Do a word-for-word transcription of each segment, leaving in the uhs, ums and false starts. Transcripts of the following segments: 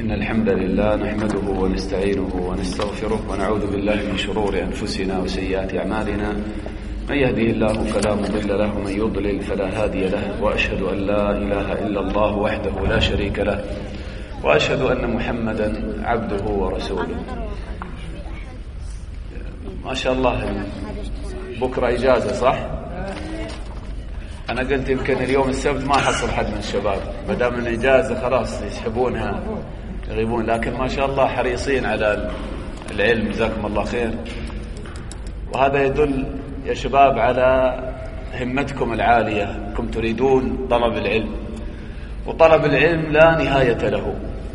إن الحمد لله نحمده ونستعينه ونستغفره ونعوذ بالله من شرور أنفسنا وسيئات أعمالنا. من يهده الله فلا مضل له ومن يضلل فلا هادي له، وأشهد أن لا إله إلا الله وحده لا شريك له، وأشهد أن محمدا عبده ورسوله. ما شاء الله بكرة إجازة صح؟ أنا قلت يمكن اليوم السبت ما حصل حد من الشباب، مدام من إجازة خلاص يسحبونها يغيبون، لكن ما شاء الله حريصين على العلم، جزاكم الله خير. وهذا يدل يا شباب على همتكم العالية، انكم تريدون طلب العلم، وطلب العلم لا نهاية له.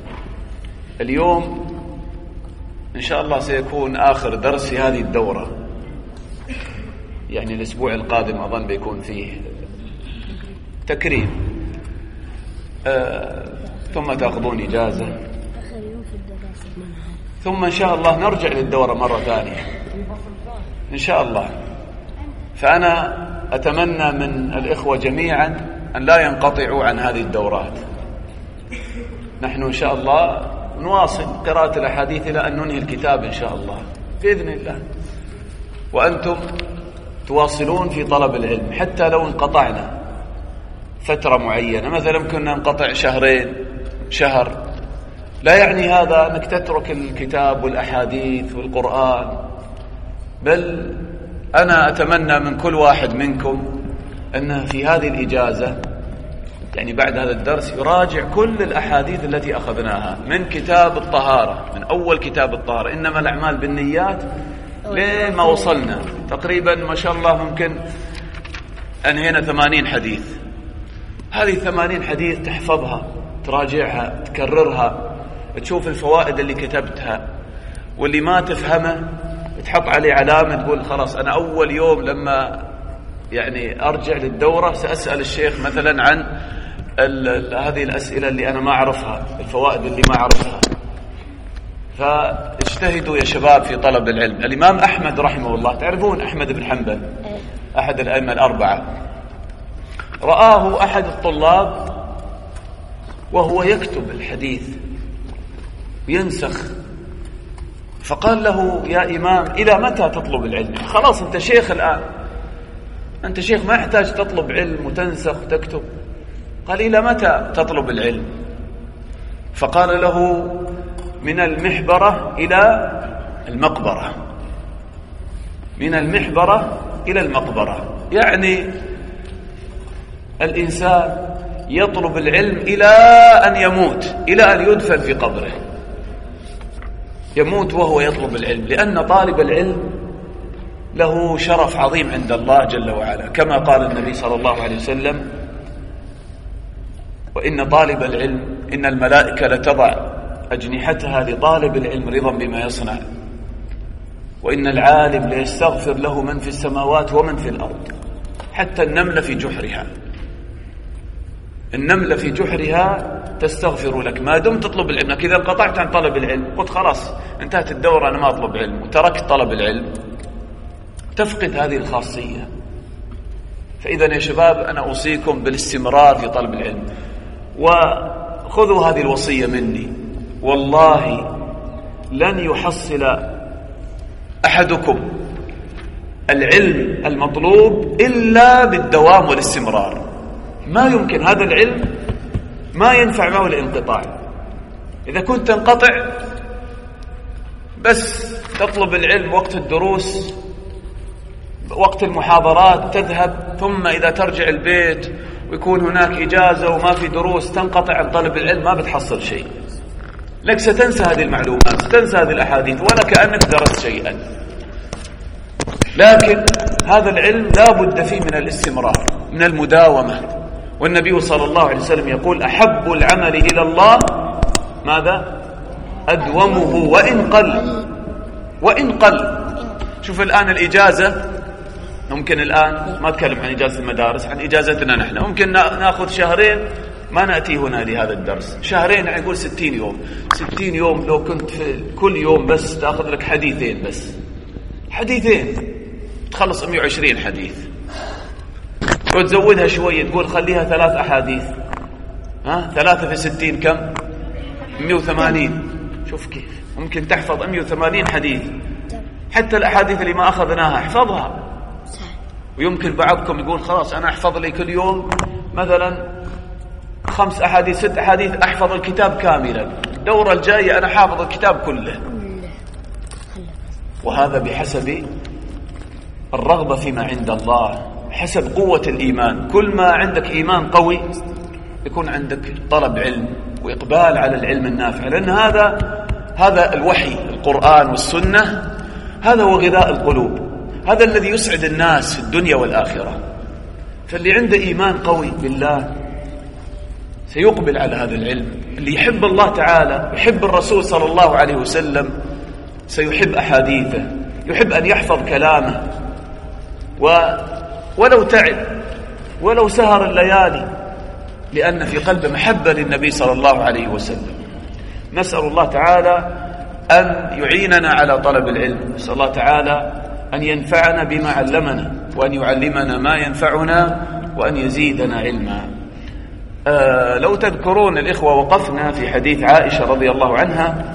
اليوم إن شاء الله سيكون آخر درس في هذه الدورة، يعني الأسبوع القادم أظن بيكون فيه تكريم، آه ثم تأخذون إجازة، ثم إن شاء الله نرجع للدورة مرة ثانية إن شاء الله. فأنا أتمنى من الإخوة جميعا أن لا ينقطعوا عن هذه الدورات. نحن إن شاء الله نواصل قراءة الأحاديث إلى أن ننهي الكتاب إن شاء الله بإذن الله، وأنتم تواصلون في طلب العلم حتى لو انقطعنا فترة معينة، مثلا كنا ننقطع شهرين شهر، لا يعني هذا أنك تترك الكتاب والأحاديث والقرآن، بل أنا أتمنى من كل واحد منكم أنه في هذه الإجازة، يعني بعد هذا الدرس، يراجع كل الأحاديث التي أخذناها من كتاب الطهارة، من أول كتاب الطهارة إنما الأعمال بالنيات لما وصلنا تقريبا ما شاء الله ممكن أنهينا ثمانين حديث. هذه ثمانين حديث تحفظها، تراجعها، تكررها، تشوف الفوائد اللي كتبتها، واللي ما تفهمه تحط عليه علامة، تقول خلاص أنا أول يوم لما يعني أرجع للدورة سأسأل الشيخ مثلا عن هذه الأسئلة اللي أنا ما أعرفها، الفوائد اللي ما أعرفها. فاجتهدوا يا شباب في طلب العلم. الإمام أحمد رحمه الله، تعرفون أحمد بن حنبل أحد الأئمة الأربعة، رآه أحد الطلاب وهو يكتب الحديث ينسخ، فقال له يا إمام إلى متى تطلب العلم؟ خلاص أنت شيخ الآن، أنت شيخ ما يحتاج تطلب علم وتنسخ وتكتب. قال إلى متى تطلب العلم؟ فقال له من المحبرة إلى المقبرة، من المحبرة إلى المقبرة، يعني الإنسان يطلب العلم إلى أن يموت، إلى أن يدفن في قبره، يموت وهو يطلب العلم، لأن طالب العلم له شرف عظيم عند الله جل وعلا، كما قال النبي صلى الله عليه وسلم: وإن طالب العلم إن الملائكة لتضع أجنحتها لطالب العلم رضا بما يصنع، وإن العالم ليستغفر له من في السماوات ومن في الأرض، حتى النملة في جحرها، النملة في جحرها تستغفر لك ما دمت تطلب العلم. لكن إذا انقطعت عن طلب العلم، قلت خلاص انتهت الدورة أنا ما أطلب علم، وتركت طلب العلم، تفقد هذه الخاصية. فإذا يا شباب أنا أوصيكم بالاستمرار في طلب العلم، وخذوا هذه الوصية مني، والله لن يحصل أحدكم العلم المطلوب إلا بالدوام والاستمرار. ما يمكن هذا العلم ما ينفع معه الانقطاع. إذا كنت تنقطع بس تطلب العلم وقت الدروس، وقت المحاضرات تذهب، ثم إذا ترجع البيت ويكون هناك إجازة وما في دروس تنقطع عن طلب العلم، ما بتحصل شيء، لك ستنسى هذه المعلومات، ستنسى هذه الأحاديث، ولا كأنك درست شيئا. لكن هذا العلم لا بد فيه من الاستمرار، من المداومة. والنبي صلى الله عليه وسلم يقول: أحب العمل إلى الله ماذا؟ أدومه وإن قل، وإن قل. شوف الآن الإجازة، ممكن الآن ما أتكلم عن إجازة المدارس، عن إجازتنا نحن، ممكن نأخذ شهرين ما نأتي هنا لهذا الدرس، شهرين يعني يقول ستين يوم. ستين يوم لو كنت في كل يوم بس تأخذ لك حديثين، بس حديثين تخلص مئة وعشرين حديث، وتزودها شوية تقول خليها ثلاث أحاديث، ها ثلاثة في ستين كم؟ مئة وثمانين. شوف كيف ممكن تحفظ مئة وثمانين حديث، حتى الأحاديث اللي ما أخذناها احفظها. ويمكن بعضكم يقول خلاص أنا أحفظ لي كل يوم مثلا خمس أحاديث ست أحاديث أحفظ الكتاب كاملا، الدورة الجاية أنا حافظ الكتاب كله. وهذا بحسب الرغبة فيما عند الله، حسب قوة الإيمان. كل ما عندك إيمان قوي يكون عندك طلب علم وإقبال على العلم النافع، لأن هذا هذا الوحي القرآن والسنة، هذا هو غذاء القلوب، هذا الذي يسعد الناس في الدنيا والآخرة. فاللي عنده إيمان قوي بالله سيقبل على هذا العلم. اللي يحب الله تعالى يحب الرسول صلى الله عليه وسلم سيحب أحاديثه، يحب أن يحفظ كلامه، و ولو تعب ولو سهر الليالي، لأن في قلبه محبة للنبي صلى الله عليه وسلم. نسأل الله تعالى أن يعيننا على طلب العلم، نسأل الله تعالى أن ينفعنا بما علمنا، وأن يعلمنا ما ينفعنا، وأن يزيدنا علما. آه لو تذكرون الإخوة وقفنا في حديث عائشة رضي الله عنها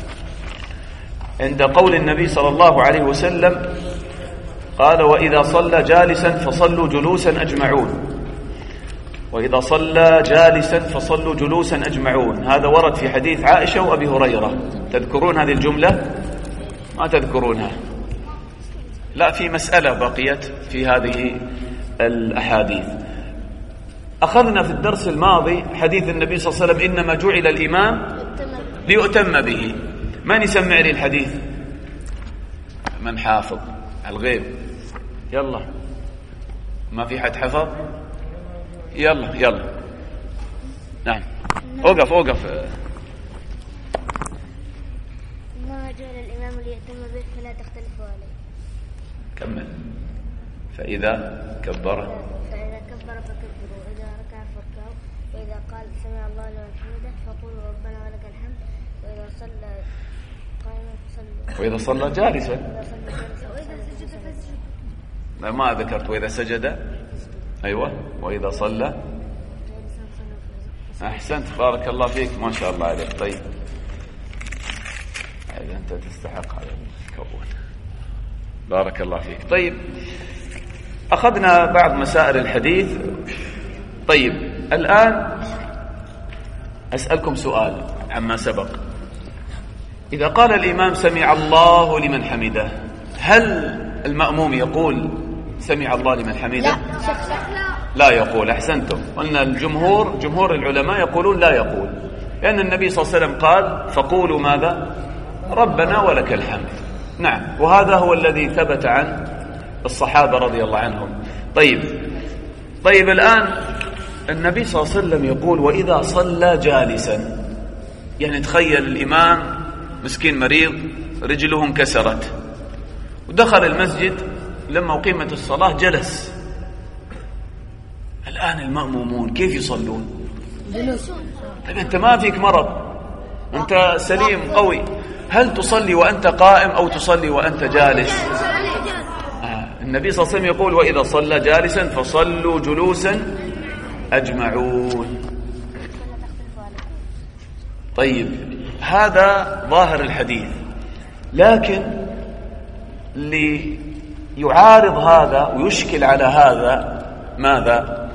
عند قول النبي صلى الله عليه وسلم قال: وإذا صلى جالسا فصلوا جلوسا أجمعون، وإذا صلى جالسا فصلوا جلوسا أجمعون. هذا ورد في حديث عائشة وأبي هريرة. تذكرون هذه الجملة؟ ما تذكرونها؟ لا، في مسألة بقيت في هذه الأحاديث. أخذنا في الدرس الماضي حديث النبي صلى الله عليه وسلم: إنما جعل الإمام ليؤتم به. من يسمع لي الحديث؟ من حافظ الغيب؟ يلا، ما في حد حفظ؟ يلا يلا. نعم، اوقف اوقف. إنما جعل الإمام ليؤتم به فلا تختلفوا عليه. كمل. فإذا كبر فإذا كبر فكبروا، وإذا ركع فاركعوا، وإذا قال سمع الله لمن حمده فقولوا ربنا ولك الحمد، وإذا صلى قائما فصلوا، وإذا صلى جالسا، وإذا سجد فاسجدوا. ما ذكرت وإذا سجد. أيوة، وإذا صلى. أحسنت، بارك الله فيك، ما شاء الله عليك. طيب، إذا أنت تستحق هذا الكون، بارك الله فيك. طيب، أخذنا بعض مسائل الحديث. طيب، الآن أسألكم سؤال عما سبق. إذا قال الإمام سمع الله لمن حمده، هل المأموم يقول سمع الله لمن حمده؟ لا يقول. أحسنتم. قلنا الجمهور جمهور العلماء يقولون لا يقول، لأن النبي صلى الله عليه وسلم قال: فقولوا ماذا؟ ربنا ولك الحمد. نعم، وهذا هو الذي ثبت عن الصحابة رضي الله عنهم. طيب طيب الآن النبي صلى الله عليه وسلم يقول: وإذا صلى جالسا، يعني تخيل الإمام مسكين مريض رجله انكسرت ودخل المسجد، لما أقيمت الصلاة جلس. الآن المأمومون كيف يصلون؟ طيب أنت ما فيك مرض، أنت سليم قوي، هل تصلي وأنت قائم أو تصلي وأنت جالس؟ آه. النبي صلى الله عليه وسلم يقول: وإذا صلى جالسا فصلوا جلوسا أجمعون. طيب، هذا ظاهر الحديث، لكن ليعارض هذا ويشكل على هذا ماذا؟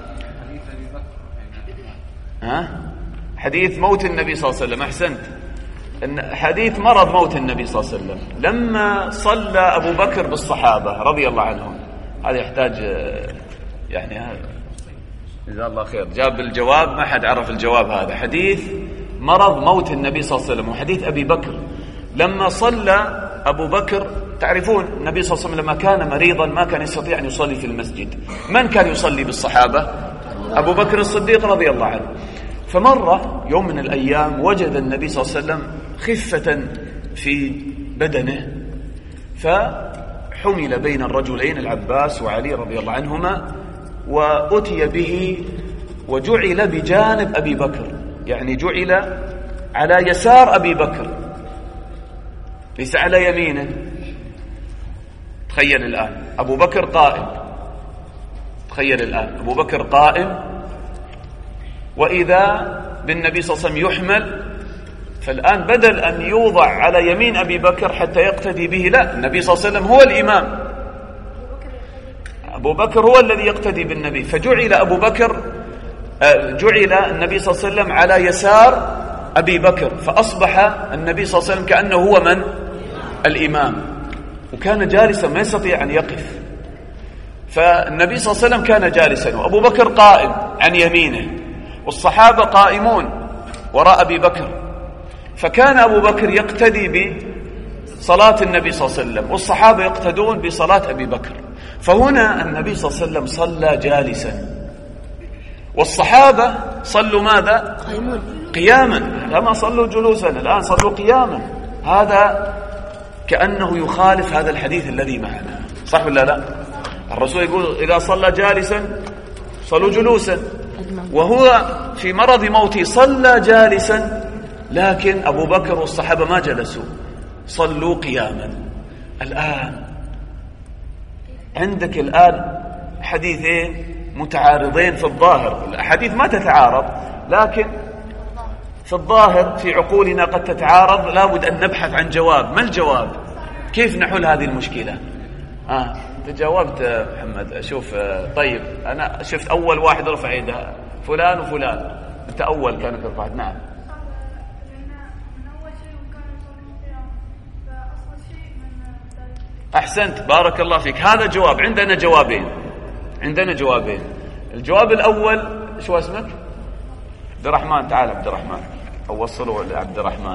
ها؟ حديث موت النبي صلى الله عليه وسلم. أحسنت، حديث مرض موت النبي صلى الله عليه وسلم لما صلى أبو بكر بالصحابة رضي الله عنهم. هذا يحتاج يعني هذا جزاه الله خير، جاب الجواب، ما حد عرف الجواب. هذا حديث مرض موت النبي صلى الله عليه وسلم، وحديث أبي بكر لما صلى أبو بكر. تعرفون النبي صلى الله عليه وسلم لما كان مريضا ما كان يستطيع أن يصلي في المسجد. من كان يصلي بالصحابة؟ أبو بكر الصديق رضي الله عنه. فمرة يوم من الأيام وجد النبي صلى الله عليه وسلم خفة في بدنه، فحمل بين الرجلين العباس وعلي رضي الله عنهما، وأتي به وجعل بجانب أبي بكر، يعني جعل على يسار أبي بكر ليس على يمينه. تخيل الآن أبو بكر قائم، تخيل الآن أبو بكر قائم، وإذا بالنبي صلى الله عليه وسلم يحمل فالآن بدل أن يوضع على يمين أبي بكر حتى يقتدي به، لا، النبي صلى الله عليه وسلم هو الإمام، أبو بكر هو الذي يقتدي بالنبي، فجعل أبو بكر جعل النبي صلى الله عليه وسلم على يسار أبي بكر، فأصبح النبي صلى الله عليه وسلم كأنه هو من؟ الإمام، وكان جالسا ما يستطيع أن يقف. فالنبي صلى الله عليه وسلم كان جالسا وأبو بكر قائم عن يمينه، والصحابة قائمون وراء أبي بكر، فكان أبو بكر يقتدي بصلاة النبي صلى الله عليه وسلم والصحابة يقتدون بصلاة أبي بكر. فهنا النبي صلى الله عليه وسلم صلى جالسا والصحابة صلوا ماذا؟ قياما، لما صلوا جلوسا الآن صلوا قياما. هذا كأنه يخالف هذا الحديث الذي معنا، صح ولا لا؟ الرسول يقول إذا صلى جالسا صلوا جلوسا، وهو في مرض موته صلى جالسا، لكن أبو بكر والصحابة ما جلسوا، صلوا قياما. الآن عندك الآن حديثين متعارضين في الظاهر، الأحاديث ما تتعارض، لكن في الظاهر في عقولنا قد تتعارض، لا بد أن نبحث عن جواب. ما الجواب؟ كيف نحل هذه المشكلة؟ آه أنت جاوبت محمد، شوف طيب أنا شفت أول واحد رفع يده فلان وفلان، أنت أول كانت رفعت. نعم أحسنت، بارك الله فيك، هذا جواب. عندنا جوابين، عندنا جوابين. الجواب الأول، شو اسمك؟ عبد الرحمن، تعال عبد الرحمن، أو وصلوا لعبد الرحمن.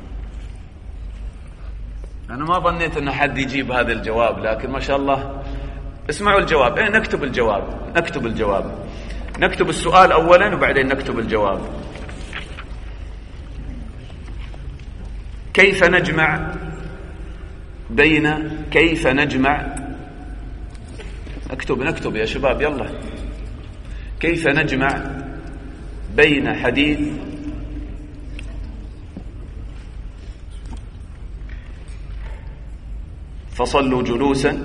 أنا ما ظنيت أن حد يجيب هذا الجواب، لكن ما شاء الله. اسمعوا الجواب. إيه نكتب الجواب، نكتب الجواب، نكتب السؤال أولا وبعدين نكتب الجواب. كيف نجمع بين كيف نجمع اكتب نكتب يا شباب يلا. كيف نجمع بين حديث فصلوا جلوسا،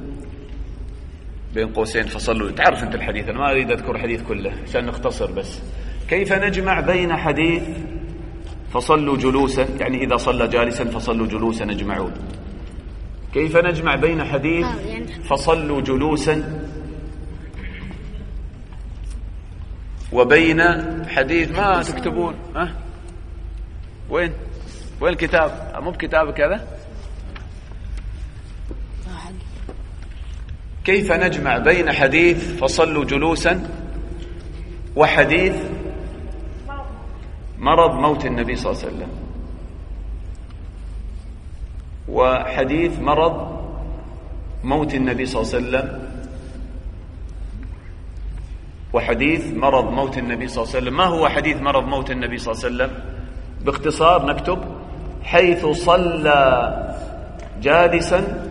بين قوسين فصلوا، تعرف انت الحديث، انا ما اريد اذكر الحديث كله عشان نختصر بس. كيف نجمع بين حديث فصلوا جلوسا، يعني اذا صلى جالسا فصلوا جلوسا نجمعون. كيف نجمع بين حديث فصلوا جلوسا وبين حديث ما تكتبون؟ ها أه؟ وين وين الكتاب؟ مو بكتابك هذا. كيف نجمع بين حديث فصلوا جلوسا وحديث مرض موت النبي صلى الله عليه وسلم، وحديث مرض موت النبي صلى الله عليه وسلم وحديث مرض موت النبي صلى الله عليه وسلم. ما هو حديث مرض موت النبي صلى الله عليه وسلم؟ باختصار نكتب حيث صلى جالسا،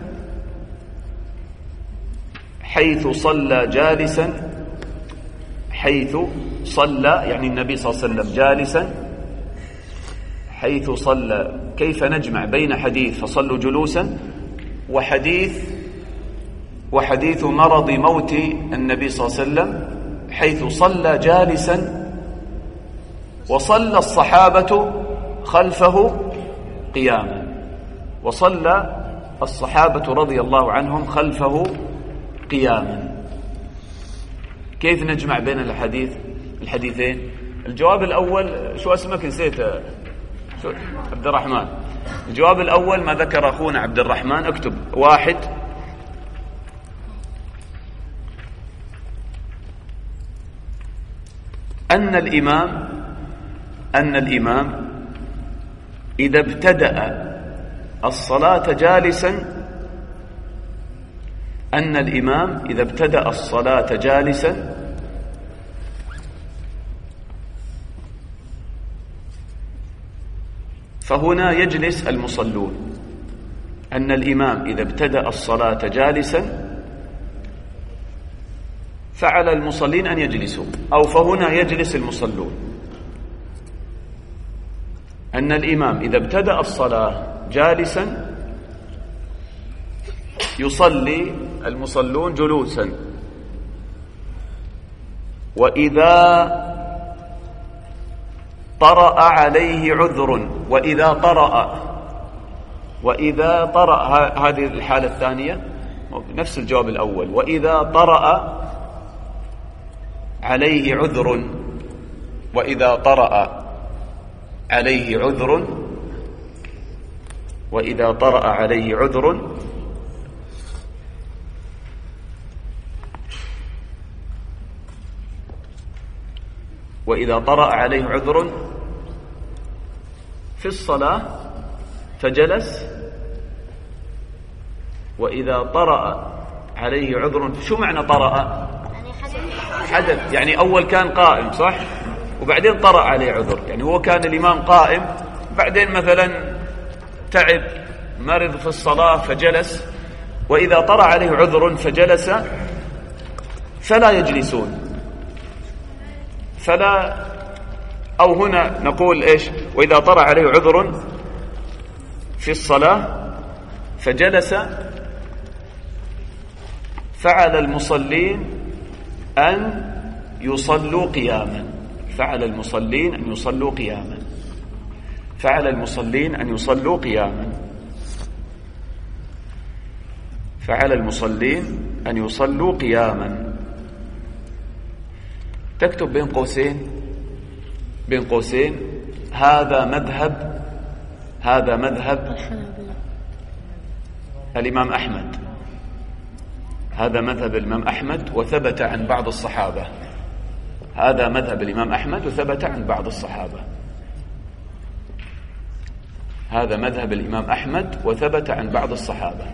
حيث صلى جالسا، حيث صلى يعني النبي صلى الله عليه وسلم جالسا، حيث صلى. كيف نجمع بين حديث فصلوا جلوسا وحديث وحديث مرض موت النبي صلى الله عليه وسلم حيث صلى جالسا وصلى الصحابة خلفه قياما، وصلى الصحابة رضي الله عنهم خلفه قياما. كيف نجمع بين الحديث الحديثين؟ الجواب الأول، شو اسمك نسيت؟ شو؟ عبد الرحمن. الجواب الأول ما ذكر أخونا عبد الرحمن، اكتب واحد أن الإمام أن الإمام إذا ابتدأ الصلاة جالسا أن الإمام إذا ابتدأ الصلاة جالسا فهنا يجلس المصلون. أن الإمام إذا ابتدأ الصلاة جالسا فعلى المصلين أن يجلسوا، أو فهنا يجلس المصلون. أن الإمام إذا ابتدأ الصلاة جالسا يصلي المصلون جلوسا، وإذا طرأ عليه عذر. وإذا طرأ وإذا طرأ هذه الحالة الثانية نفس الجواب الأول. وإذا طرأ عليه عذر وإذا طرأ عليه عذر وإذا طرأ عليه عذر وإذا طرأ عليه عذر في الصلاة فجلس. وإذا طرأ عليه عذر، شو معنى طرأ؟ حدث، يعني أول كان قائم صح، وبعدين طرأ عليه عذر، يعني هو كان الإمام قائم بعدين مثلا تعب مرض في الصلاة فجلس. وإذا طرأ عليه عذر فجلس فلا يجلسون. فلا أو هنا نقول إيش؟ وإذا طرأ عليه عذر في الصلاة فجلس فعل المصلين أن يصلوا قياما. فعل المصلين أن يصلوا قياما. فعل المصلين أن يصلوا قياما. فعل المصلين أن يصلوا قياما. تكتب بين قوسين بين قوسين هذا مذهب هذا مذهب الإمام أحمد. هذا مذهب الإمام أحمد وثبت عن بعض الصحابة. هذا مذهب الإمام أحمد وثبت عن بعض الصحابة. هذا مذهب الإمام أحمد وثبت عن بعض الصحابة.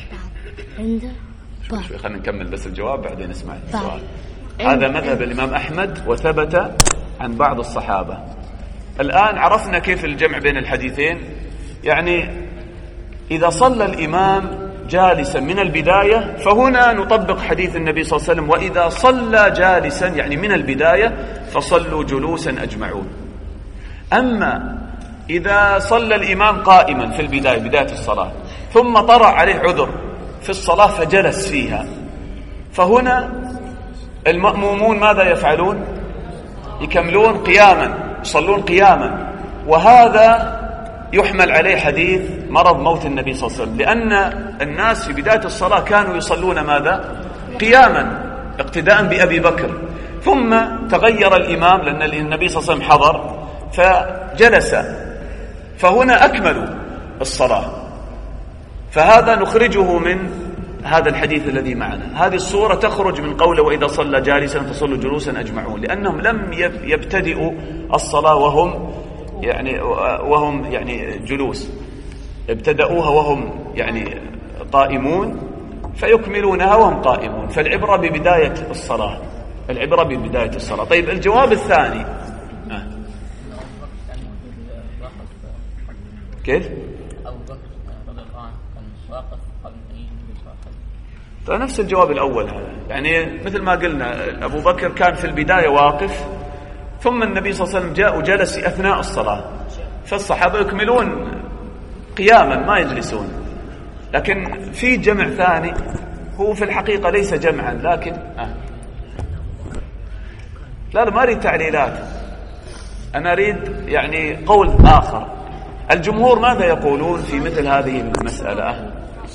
شوي شوي خلينا نكمل بس الجواب بعدين نسمع السؤال. هذا مذهب الإمام أحمد وثبت عن بعض الصحابة. الآن عرفنا كيف الجمع بين الحديثين. يعني إذا صلى الإمام جالسا من البداية فهنا نطبق حديث النبي صلى الله عليه وسلم وإذا صلى جالسا يعني من البداية فصلوا جلوسا أجمعون. أما إذا صلى الإمام قائما في البداية بداية الصلاة ثم طرأ عليه عذر في الصلاة فجلس فيها، فهنا المأمومون ماذا يفعلون؟ يكملون قياما، يصلون قياما. وهذا يحمل عليه حديث مرض موت النبي صلى الله عليه وسلم، لأن الناس في بداية الصلاة كانوا يصلون ماذا؟ قياما اقتداء بأبي بكر، ثم تغير الإمام لأن النبي صلى الله عليه وسلم حضر فجلس، فهنا أكملوا الصلاة. فهذا نخرجه من هذا الحديث الذي معنا. هذه الصورة تخرج من قوله وإذا صلى جالسا فصلوا جلوسا أجمعون، لأنهم لم يبتدئوا الصلاة وهم يعني وهم يعني جلوس، ابتدأوها وهم يعني قائمون فيكملونها وهم قائمون. فالعبرة ببداية الصلاة، العبرة ببداية الصلاة. طيب الجواب الثاني آه. كيف؟ نفس الجواب الأول هذا، يعني مثل ما قلنا أبو بكر كان في البداية واقف، ثم النبي صلى الله عليه وسلم جاء وجلس أثناء الصلاة، فالصحابة يكملون قياما ما يجلسون. لكن في جمع ثاني هو في الحقيقة ليس جمعا، لكن آه. لا لا ما أريد تعليلات، أنا أريد يعني قول آخر. الجمهور ماذا يقولون في مثل هذه المسألة؟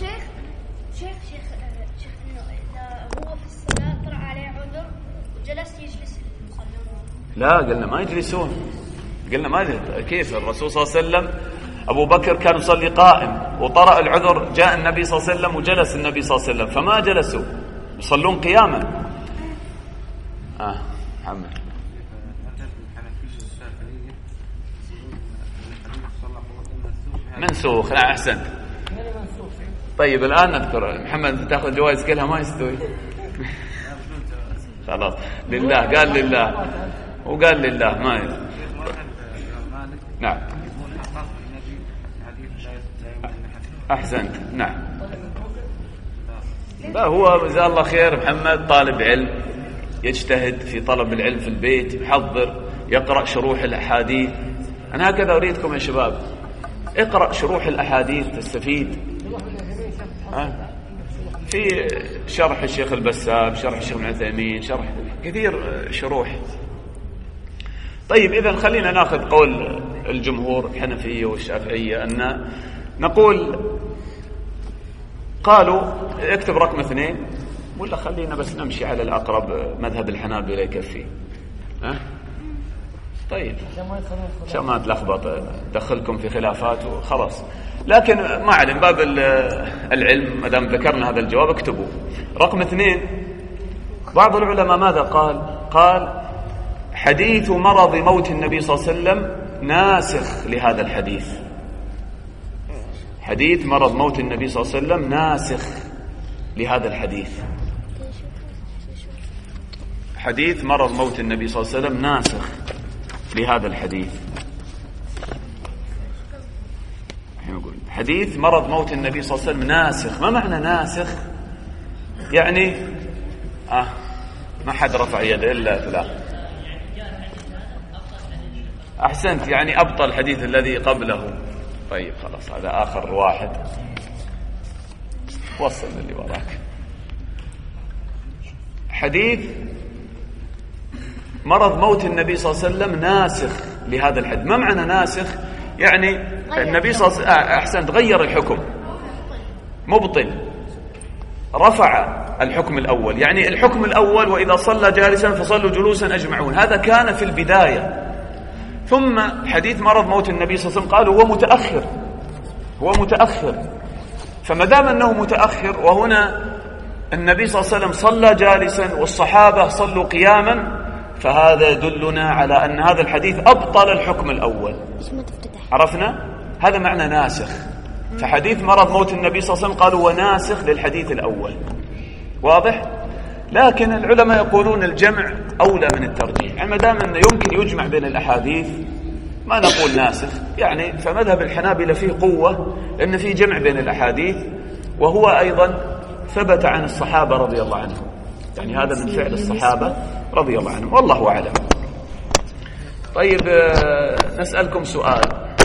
لا قلنا ما يجلسون، قلنا ما يجلسون. كيف؟ الرسول صلى الله عليه وسلم أبو بكر كان يصلي قائم وطرأ العذر، جاء النبي صلى الله عليه وسلم وجلس النبي صلى الله عليه وسلم، فما جلسوا يصلون قياما. آه محمد منسوخ. نعم أحسنت. طيب الآن نذكر محمد تأخذ جوائز كلها ما يستوي. خلاص لله، قال لله وقال لله ما يستوي. نعم أحسنت. نعم لا هو جزاه الله خير محمد طالب علم يجتهد في طلب العلم في البيت، يحضر يقرأ شروح الأحاديث. أنا هكذا أريدكم يا شباب، اقرأ شروح الأحاديث تستفيد. ها؟ في شرح الشيخ البسام، شرح الشيخ ابن عثيمين، شرح كثير شروح. طيب إذن خلينا ناخذ قول الجمهور الحنفية والشافعية، أن نقول قالوا اكتب رقم اثنين، ولا خلينا بس نمشي على الأقرب مذهب الحنابلة يكفي. ها؟ طيب عشان ما تلخبط دخلكم في خلافات وخلاص. لكن ما علم، باب العلم ما دام ذكرنا هذا الجواب اكتبوا رقم اثنين. بعض العلماء ماذا قال؟ قال حديث مرض موت النبي صلى الله عليه وسلم ناسخ لهذا الحديث. حديث مرض موت النبي صلى الله عليه وسلم ناسخ لهذا الحديث. حديث مرض موت النبي صلى الله عليه وسلم ناسخ لهذا الحديث. يقول حديث مرض موت النبي صلى الله عليه وسلم ناسخ. ما معنى ناسخ؟ يعني آه ما حد رفع يده إلا فلان. أحسنت، يعني أبطل الحديث الذي قبله. طيب خلاص هذا آخر واحد، وصل اللي وراك. حديث مرض موت النبي صلى الله عليه وسلم ناسخ لهذا الحديث. ما معنى ناسخ؟ يعني النبي صلى الله عليه وسلم أحسنت غير الحكم، مبطل، رفع الحكم الأول. يعني الحكم الأول وإذا صلى جالسا فصلوا جلوسا أجمعون، هذا كان في البداية. ثم حديث مرض موت النبي صلى الله عليه وسلم قالوا هو متأخر، هو متأخر. فما دام أنه متأخر وهنا النبي صلى الله عليه وسلم صلى جالسا والصحابة صلوا قياما، فهذا يدلنا على أن هذا الحديث أبطل الحكم الأول. عرفنا؟ هذا معنى ناسخ. فحديث مرض موت النبي صلى الله عليه وسلم قالوا وناسخ للحديث الأول. واضح؟ لكن العلماء يقولون الجمع أولى من الترجيح. يعني ما دام أنه يمكن يجمع بين الأحاديث ما نقول ناسخ. يعني فمذهب الحنابلة فيه قوة أن فيه جمع بين الأحاديث، وهو أيضا ثبت عن الصحابة رضي الله عنهم. يعني هذا من فعل الصحابة رضي الله عنهم، والله أعلم. طيب نسألكم سؤال.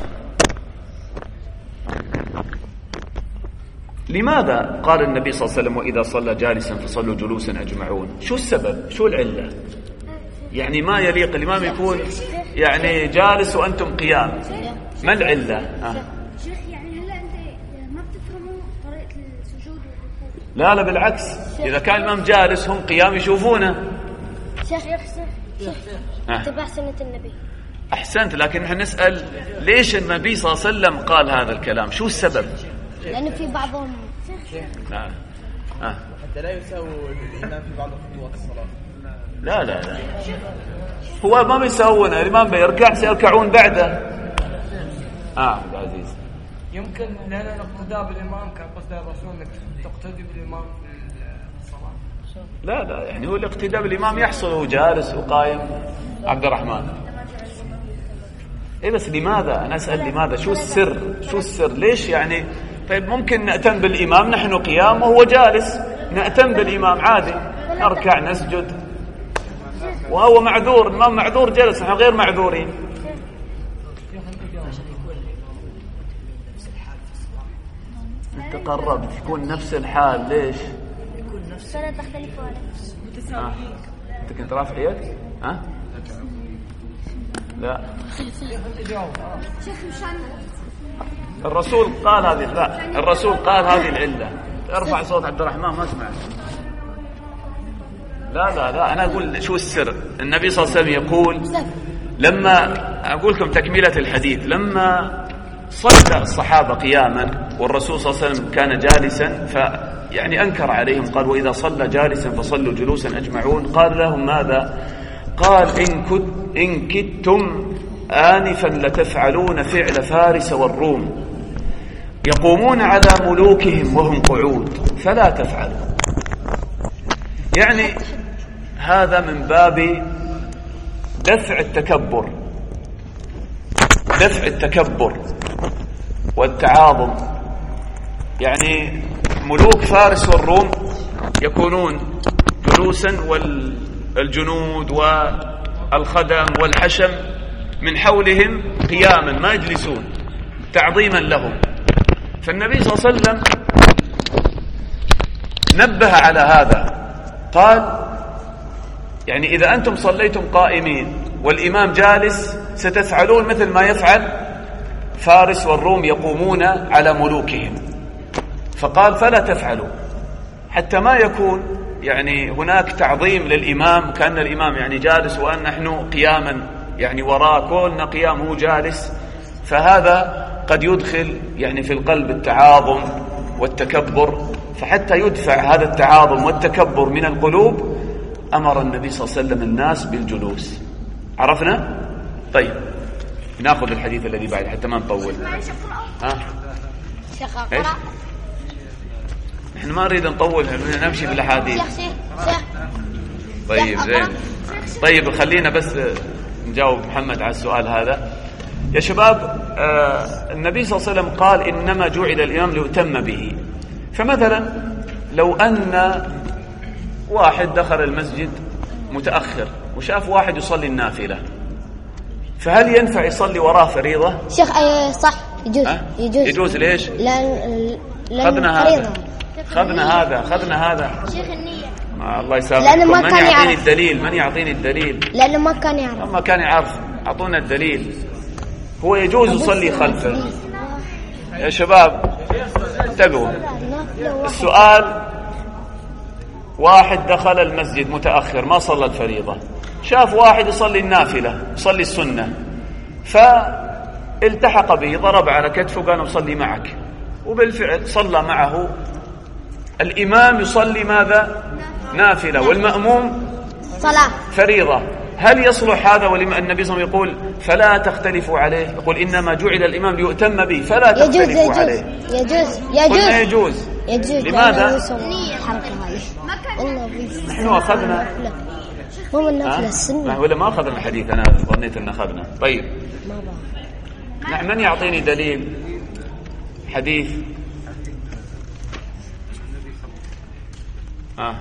لماذا قال النبي صلى الله عليه وسلم وإذا صلى جالسا فصلوا جلوسا أجمعون؟ شو السبب؟ شو العلة؟ يعني ما يليق الإمام يكون يعني جالس وأنتم قيام، ما العلة؟ آه. شيخ يعني هلا أنت ما بتفهموا طريقة السجود والركوع؟ لا لا بالعكس، إذا كان الإمام جالس هم قيام يشوفونه. شيخ يحسن شيخ اتباع سنة النبي. أحسنت، لكن نحن نسأل ليش النبي صلى الله عليه وسلم قال هذا الكلام؟ شو السبب؟ لأن في بعضهم نعم آه. حتى لا يساووا الإمام في بعض خطوات الصلاة. لا لا لا هو ما بيسوون، الإمام بيركع سيركعون بعده. آه عبد العزيز يمكن لنا الاقتداء بالإمام كان قصد الرسول انك تقتدي بالإمام في الصلاة. لا لا يعني هو الاقتداء بالإمام يحصل وهو جالس وقائم. عبد الرحمن إيه بس لماذا؟ أنا أسأل لماذا؟ شو السر؟ شو السر؟ ليش يعني؟ طيب ممكن نأتم بالإمام نحن قيام وهو جالس، نأتم بالإمام عادي، نركع نسجد وهو معذور. الإمام معذور جلس، نحن غير معذورين. انت قربت يكون نفس الحال. ليش؟ الصلاة تختلف عليه. آه. انت كنت رافع يدك؟ ها؟ لا الرسول قال هذه، لا الرسول قال هذه العلة. ارفع صوت عبد الرحمن ما سمعت. لا لا لا أنا أقول شو السر. النبي صلى الله عليه وسلم يقول لما أقول لكم تكملة الحديث، لما صلى الصحابة قياما والرسول صلى الله عليه وسلم كان جالسا، فيعني أنكر عليهم قال وإذا صلى جالسا فصلوا جلوسا أجمعون. قال لهم ماذا؟ قال إن كنت إن كدتم آنفا لتفعلون فعل فارس والروم يقومون على ملوكهم وهم قعود فلا تفعلوا. يعني هذا من باب دفع التكبر، دفع التكبر والتعاظم. يعني ملوك فارس والروم يكونون جلوسا والجنود والخدم والحشم من حولهم قياما ما يجلسون تعظيما لهم. فالنبي صلى الله عليه وسلم نبه على هذا، قال يعني إذا أنتم صليتم قائمين والإمام جالس ستفعلون مثل ما يفعل فارس والروم يقومون على ملوكهم. فقال فلا تفعلوا، حتى ما يكون يعني هناك تعظيم للإمام كأن الإمام يعني جالس وأن نحن قياما يعني وراء كلنا قيام هو جالس، فهذا قد يدخل يعني في القلب التعاظم والتكبر، فحتى يدفع هذا التعاظم والتكبر من القلوب أمر النبي صلى الله عليه وسلم الناس بالجلوس. عرفنا؟ طيب ناخذ الحديث الذي بعد حتى ما نطول. ها؟ ايش؟ نحن ما نريد نطول، نمشي بالاحاديث. طيب زين. طيب خلينا بس نجاوب محمد على السؤال هذا. يا شباب، آه النبي صلى الله عليه وسلم قال إنما جعل الإمام ليؤتم به. فمثلا لو أن واحد دخل المسجد متأخر وشاف واحد يصلي النافلة، فهل ينفع يصلي وراه فريضة؟ شيخ أي صح، يجوز. أه؟ يجوز يجوز ليش؟ لأن خذنا هذا خذنا هذا خذنا هذا شيخ النية. الله يسامحكم. من يعطيني يعرف. الدليل؟ من يعطيني الدليل؟ لأنه ما كان يعرف. ما كان يعرف. أعطونا الدليل. هو يجوز يصلي خلفه. يا شباب انتبهوا، السؤال واحد دخل المسجد متأخر ما صلى الفريضة، شاف واحد يصلي النافلة يصلي السنة، فالتحق به، ضرب على كتفه قال أصلي معك، وبالفعل صلى معه. الإمام يصلي ماذا؟ نافلة، والمأموم صلاة فريضة. هل يصلح هذا؟ والنبي صلى الله عليه وسلم يقول فلا تختلفوا عليه، يقول إنما جعل الإمام ليؤتم به فلا تختلفوا يجوز عليه. يجوز يجوز يجوز يجوز. لماذا؟ نحن أخذنا مو من نافلة السنة ولا ما أخذنا الحديث؟ أنا ظنيت أن أخذنا. طيب نعم، من يعطيني دليل حديث؟ آه.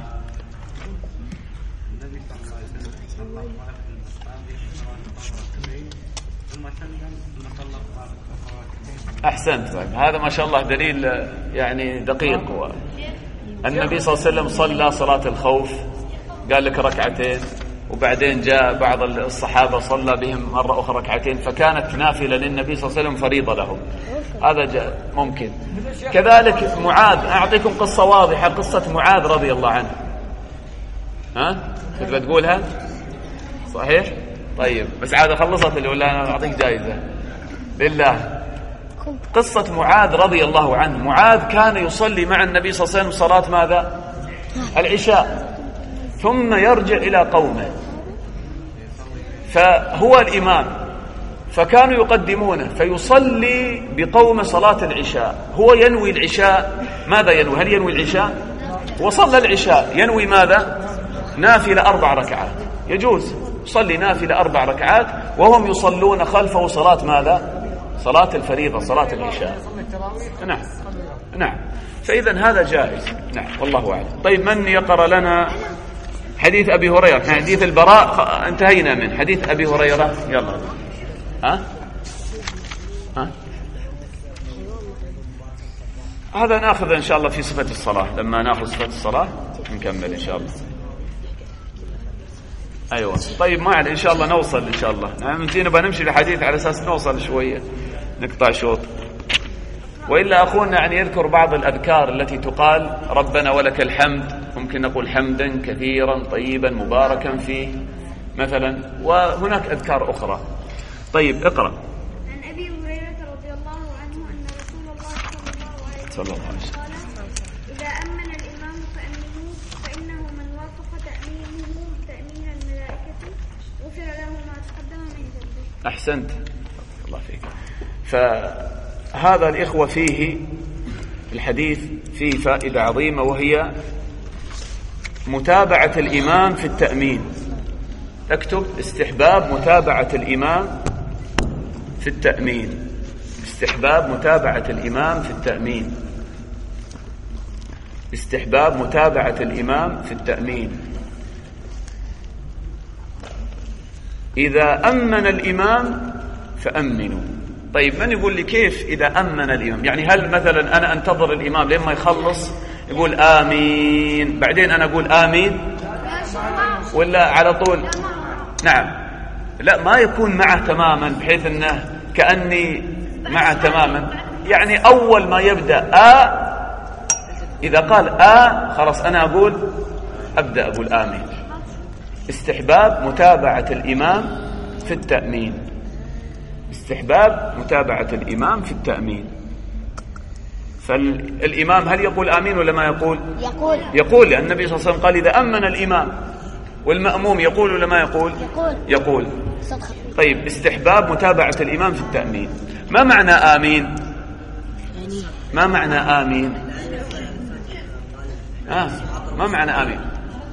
أحسنت. طيب هذا ما شاء الله دليل يعني دقيق. هو النبي صلى الله عليه وسلم صلى صلاة الخوف، قال لك ركعتين، وبعدين جاء بعض الصحابة صلى بهم مرة أخرى ركعتين، فكانت نافلة للنبي صلى الله عليه وسلم فريضة لهم. هذا جاء ممكن. كذلك معاذ، أعطيكم قصة واضحة، قصة معاذ رضي الله عنه. ها كنت بتقولها صحيح؟ طيب بس عاد خلصت اللي ولا أنا أعطيك جائزة لله. قصة معاذ رضي الله عنه. معاذ كان يصلي مع النبي صلى الله عليه وسلم صلاة ماذا؟ العشاء، ثم يرجع إلى قومه، فهو الإمام، فكانوا يقدمونه، فيصلي بقوم صلاة العشاء. هو ينوي العشاء. ماذا ينوي؟ هل ينوي العشاء؟ وصلى العشاء، ينوي ماذا؟ نافلة أربع ركعات. يجوز يصلي نافلة أربع ركعات وهم يصلون خلفه صلاة ماذا؟ صلاة الفريضة، صلاة العشاء. نعم نعم. فإذا هذا جائز. نعم والله أعلم. طيب من يقرأ لنا حديث أبي هريرة؟ حديث البراء انتهينا من حديث أبي هريرة. يلا. ها ها هذا ناخذ إن شاء الله في صفة الصلاة. لما ناخذ صفة الصلاة نكمل إن شاء الله. أيوة طيب ما عليه، إن شاء الله نوصل إن شاء الله. نعم نجي نبغى نمشي الحديث على أساس نوصل شوية، نقطع شوط. وإلا أخونا يعني يذكر بعض الأذكار التي تقال: ربنا ولك الحمد، ممكن نقول حمدا كثيرا طيبا مباركا فيه مثلا، وهناك أذكار أخرى. طيب اقرأ. عن أبي هريرة رضي الله عنه أن رسول الله صلى الله عليه وسلم قال: إذا أمن الإمام فأمنوه، فإنه من وافق تأمينه تأمين الملائكة غفر له ما تقدم من ذنبه. أحسنت الله فيك. فهذا الإخوة فيه الحديث فيه فائدة عظيمة، وهي متابعة الإمام في التأمين. اكتب: استحباب متابعة الإمام في التأمين. استحباب متابعة الإمام في التأمين. استحباب متابعة الإمام في التأمين. إذا أمن الإمام فأمنوا. طيب من يقول لي كيف إذا أمن الإمام؟ يعني هل مثلا أنا أنتظر الإمام لما يخلص يقول آمين بعدين أنا أقول آمين، ولا على طول؟ نعم لا ما يكون معه تماما بحيث أنه كأني معه تماما، يعني أول ما يبدأ آ إذا قال آ خلاص أنا أقول أبدأ أقول آمين. استحباب متابعة الإمام في التأمين، استحباب متابعة الإمام في التأمين. فالإمام هل يقول آمين ولا ما يقول؟ يقول يقول، لأن النبي صلى الله عليه وسلم قال إذا أمن الإمام والمأموم يقول ولا ما يقول؟ يقول, يقول. طيب استحباب متابعة الإمام في التأمين. ما معنى آمين؟ ما معنى آمين؟ آه. ما معنى آمين؟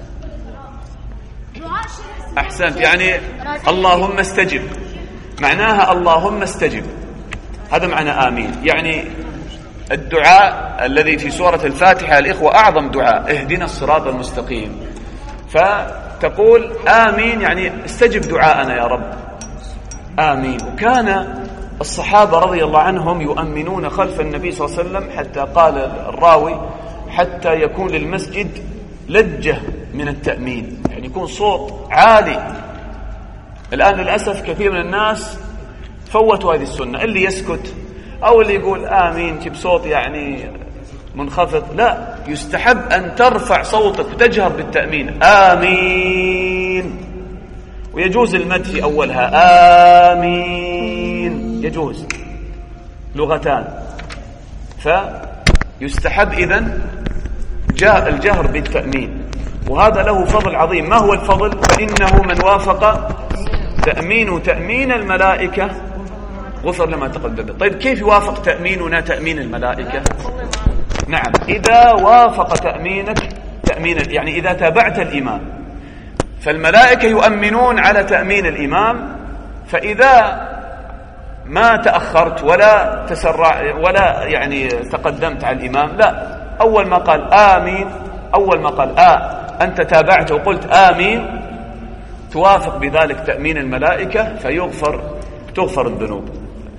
أحسنت، يعني اللهم استجب، معناها اللهم استجب، هذا معنى آمين. يعني الدعاء الذي في سورة الفاتحة الإخوة أعظم دعاء، اهدنا الصراط المستقيم، فتقول آمين يعني استجب دعاءنا يا رب، آمين. وكان الصحابة رضي الله عنهم يؤمنون خلف النبي صلى الله عليه وسلم، حتى قال الراوي حتى يكون للمسجد لجة من التأمين، يعني يكون صوت عالي. الآن للأسف كثير من الناس فوتوا هذه السنة، اللي يسكت أو اللي يقول آمين بصوت يعني منخفض. لا، يستحب أن ترفع صوتك وتجهر بالتأمين، آمين. ويجوز المد في أولها، آمين، يجوز، لغتان. فيستحب إذن جاء الجهر بالتأمين، وهذا له فضل عظيم. ما هو الفضل؟ فإنه من وافق تأمين تأمين الملائكة غفر لما تقدم. طيب كيف يوافق تأميننا تأمين الملائكة؟ نعم، إذا وافق تأمينك تأمين، يعني إذا تابعت الإمام، فالملائكة يؤمنون على تأمين الإمام، فإذا ما تأخرت ولا تسرع ولا يعني تقدمت على الإمام، لا، أول ما قال آمين، أول ما قال آ أنت تابعت وقلت آمين، توافق بذلك تأمين الملائكة فيغفر تغفر الذنوب.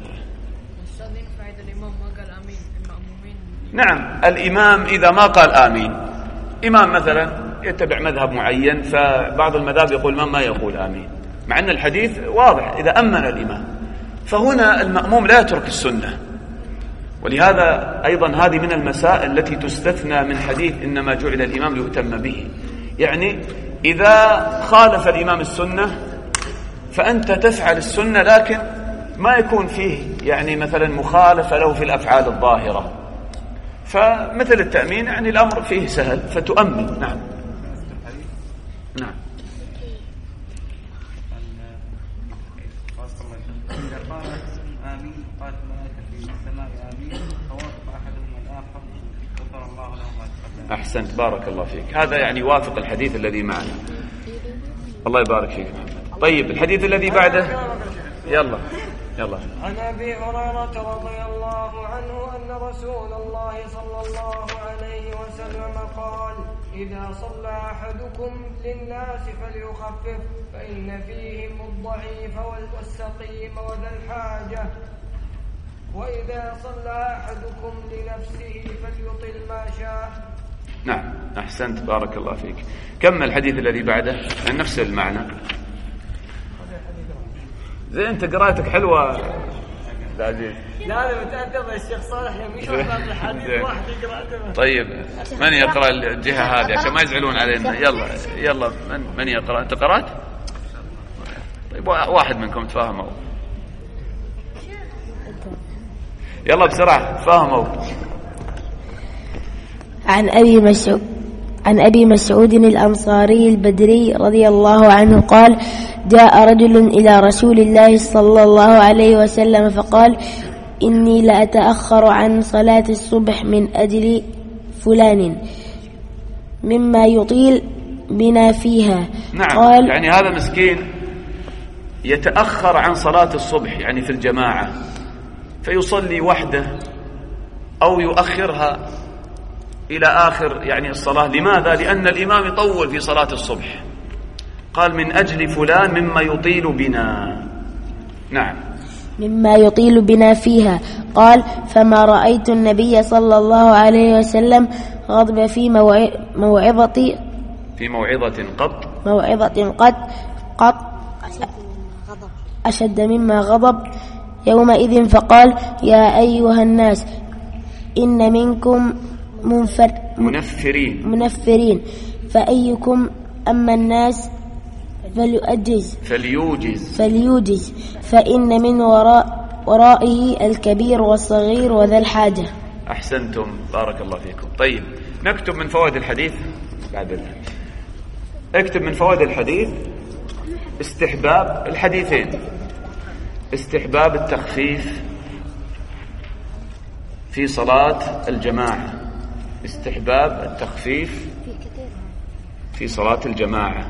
نعم، الإمام إذا ما قال آمين، إمام مثلا يتبع مذهب معين، فبعض المذاهب يقول من ما يقول آمين، مع أن الحديث واضح إذا أمن الإمام، فهنا المأموم لا يترك السنة. ولهذا أيضا هذه من المسائل التي تستثنى من حديث إنما جعل الإمام ليؤتم به، يعني إذا خالف الإمام السنة فأنت تفعل السنة، لكن ما يكون فيه يعني مثلا مخالفة له في الأفعال الظاهرة، فمثل التأمين يعني الأمر فيه سهل فتؤمن. نعم نعم. أحسنت، بارك الله فيك، هذا يعني يوافق الحديث الذي معنا. الله يبارك فيك محمد. طيب الحديث الذي بعده، يلا يلا. عن أبي هريرة رضي الله عنه أن رسول الله صلى الله عليه وسلم قال: إذا صلى أحدكم للناس فليخفف، فإن فيهم الضعيف والسقيم وذا الحاجة، وإذا صلى أحدكم لنفسه فليطل ما شاء. نعم أحسنت، بارك الله فيك. كم الحديث الذي بعده من نفس المعنى؟ زي أنت قراءتك حلوة لا زين. لا أنا متأكد الشيخ صالح يبي يشرح الحديث واحد يقرأ. طيب من يقرأ الجهة هذه عشان ما يزعلون علينا؟ يلا يلا من من يقرأ؟ أنت قرأت؟ طيب واحد منكم تفاهموا، يلا بسرعة فاهموا. عن أبي مسعود عن أبي مسعود الأنصاري البدري رضي الله عنه قال: جاء رجل إلى رسول الله صلى الله عليه وسلم فقال: إني لأتأخر عن صلاة الصبح من أجل فلان مما يطيل بنا فيها. نعم، قال يعني هذا مسكين يتأخر عن صلاة الصبح يعني في الجماعة، فيصلي وحده أو يؤخرها إلى آخر يعني الصلاة. لماذا؟ لأن الإمام يطول في صلاة الصبح. قال: من أجل فلان مما يطيل بنا. نعم، مما يطيل بنا فيها. قال: فما رأيت النبي صلى الله عليه وسلم غضب في موعظة في موعظة قط موعظة قط قط أشد مما غضب يومئذ فقال يا أيها الناس إن منكم منفر منفرين منفرين فأيكم أما الناس فليؤجز فليوجز فليوجز فإن من وراء ورائه الكبير والصغير وذا الحاجة. أحسنتم بارك الله فيكم. طيب نكتب من فوائد الحديث بعد ذلك. اكتب من فوائد الحديث استحباب الحديثين، استحباب التخفيف في صلاة الجماعة، استحباب التخفيف في صلاة الجماعة،